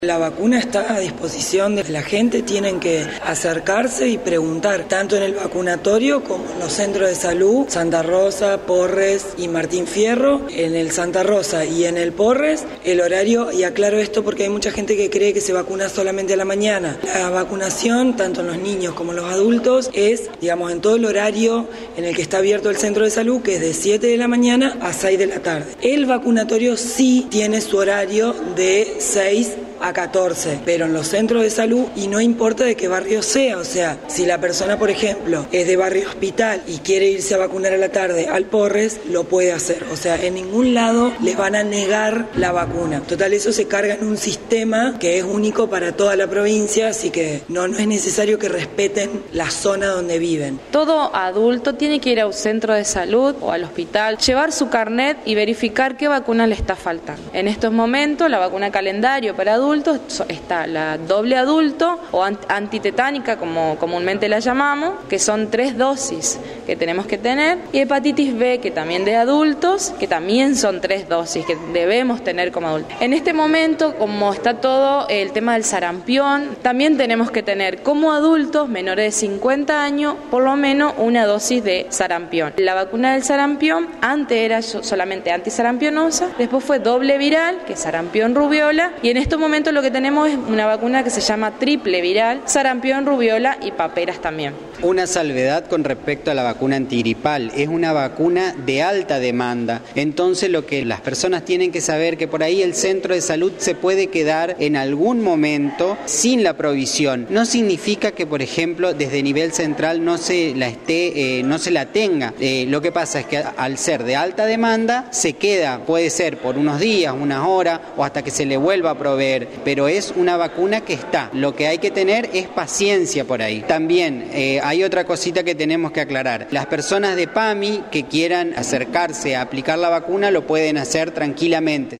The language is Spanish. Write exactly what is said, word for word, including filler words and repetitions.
La vacuna está a disposición de la gente, tienen que acercarse y preguntar, tanto en el vacunatorio como en los centros de salud, Santa Rosa, Porres y Martín Fierro. En el Santa Rosa y en el Porres, el horario, y aclaro esto porque hay mucha gente que cree que se vacuna solamente a la mañana. La vacunación, tanto en los niños como en los adultos, es, digamos, en todo el horario en el que está abierto el centro de salud, que es de siete de la mañana a seis de la tarde. El vacunatorio sí tiene su horario de seis a catorce, pero en los centros de salud, y no importa de qué barrio sea, o sea, si la persona, por ejemplo, es de barrio Hospital y quiere irse a vacunar a la tarde al Porres, lo puede hacer, o sea, en ningún lado les van a negar la vacuna. Total, eso se carga en un sistema que es único para toda la provincia, así que no, no es necesario que respeten la zona donde viven. Todo adulto tiene que ir a un centro de salud o al hospital, llevar su carnet y verificar qué vacuna le está faltando. En estos momentos, la vacuna calendario para adultos está la doble adulto o antitetánica, como comúnmente la llamamos, que son tres dosis que tenemos que tener, y hepatitis B, que también de adultos, que también son tres dosis que debemos tener como adultos. En este momento, como está todo el tema del sarampión, también tenemos que tener como adultos menores de cincuenta años por lo menos una dosis de sarampión. La vacuna del sarampión antes era solamente antisarampionosa, después fue doble viral, que es sarampión, rubiola, y en estos momentos lo que tenemos es una vacuna que se llama triple viral, sarampión, rubiola y paperas también. Una salvedad con respecto a la vacuna antigripal, es una vacuna de alta demanda, entonces lo que las personas tienen que saber que por ahí el centro de salud se puede quedar en algún momento sin la provisión. No significa que, por ejemplo, desde nivel central no se la esté, eh, no se la tenga. Eh, lo que pasa es que al ser de alta demanda se queda, puede ser por unos días, unas horas o hasta que se le vuelva a proveer, pero es una vacuna que está. Lo que hay que tener es paciencia por ahí. También eh, hay otra cosita que tenemos que aclarar. Las personas de PAMI que quieran acercarse a aplicar la vacuna lo pueden hacer tranquilamente.